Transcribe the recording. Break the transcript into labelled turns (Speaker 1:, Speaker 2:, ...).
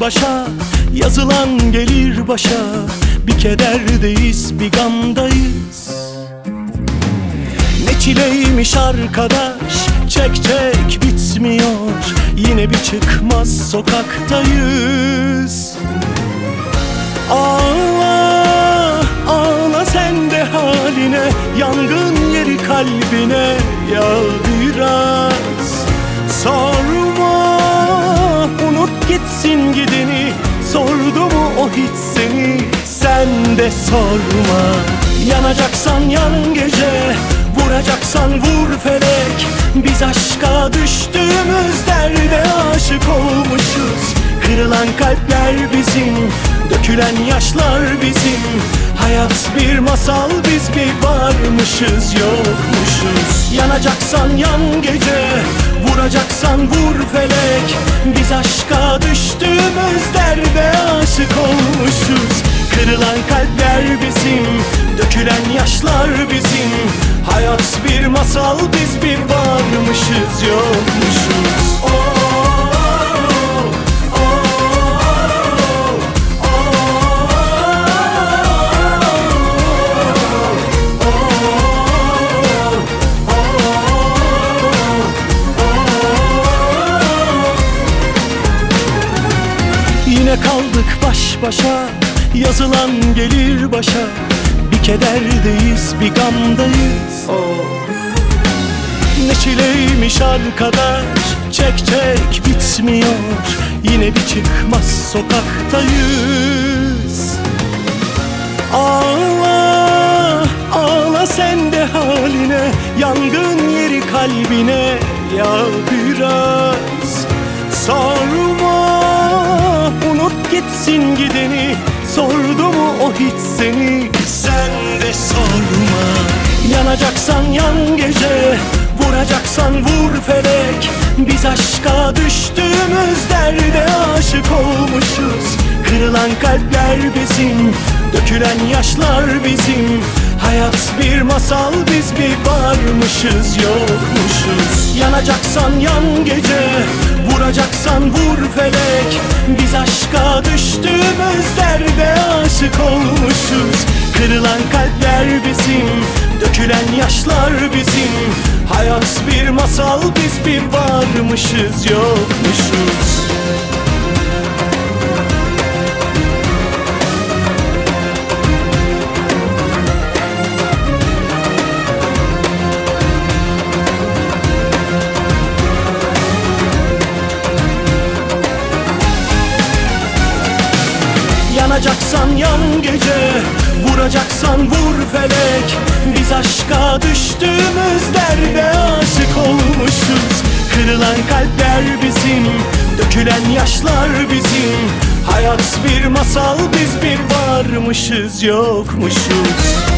Speaker 1: başa, yazılan gelir başa. Bir kederdeyiz, bir gamdayız. Ne çileymiş arkadaş, çek çek bitmiyor. Yine bir çıkmaz sokaktayız. Ağla, ağla sen de haline, yangın yeri kalbine ya biraz. Sorma, unut gitsin gideni, sordu mu o hiç seni? Sen de sorma. Yanacaksan yan gece, vuracaksan vur felek. Biz aşka düştüğümüz derde aşık olmuşuz. Kırılan kalpler bizim, dökülen yaşlar bizim. Hayat bir masal, biz bir varmışız yokmuşuz. Yanacaksan yan gece, vuracaksan vur felek. Biz aşka düştüğümüz derde aşık olmuşuz. Kırılan kalpler bizim, dökülen yaşlar bizim. Hayat bir masal, biz bir varmışız yokmuşuz. Yine kaldık baş başa, yazılan gelir başa. Bir kederdeyiz, bir gamdayız. Ne çileymiş arkadaş, çek çek bitmiyor. Yine bir çıkmaz sokaktayız. Ağla, ağla sen de haline, yangın yeri kalbine ya biraz. Sorma, unut gitsin gideni, sordu mu o hiç seni? Sen de sorma. Yanacaksan yan gece, vuracaksan vur felek. Biz aşka düştüğümüz derde aşık olmuşuz. Kırılan kalpler bizim, dökülen yaşlar bizim. Hayat bir masal, biz bir varmışız yokmuşuz. Yanacaksan yan gece, vuracaksan vur felek. Biz aşka düştüğümüz derde aşık olmuşuz. Kırılan kalpler bizim, dökülen yaşlar bizim. Hayat bir masal, biz bir varmışız yokmuşuz. Yanacaksan yan gece, vuracaksan vur felek. Biz aşka düştüğümüz derde aşık olmuşuz. Kırılan kalpler bizim, dökülen yaşlar bizim. Hayat bir masal, biz bir varmışız yokmuşuz.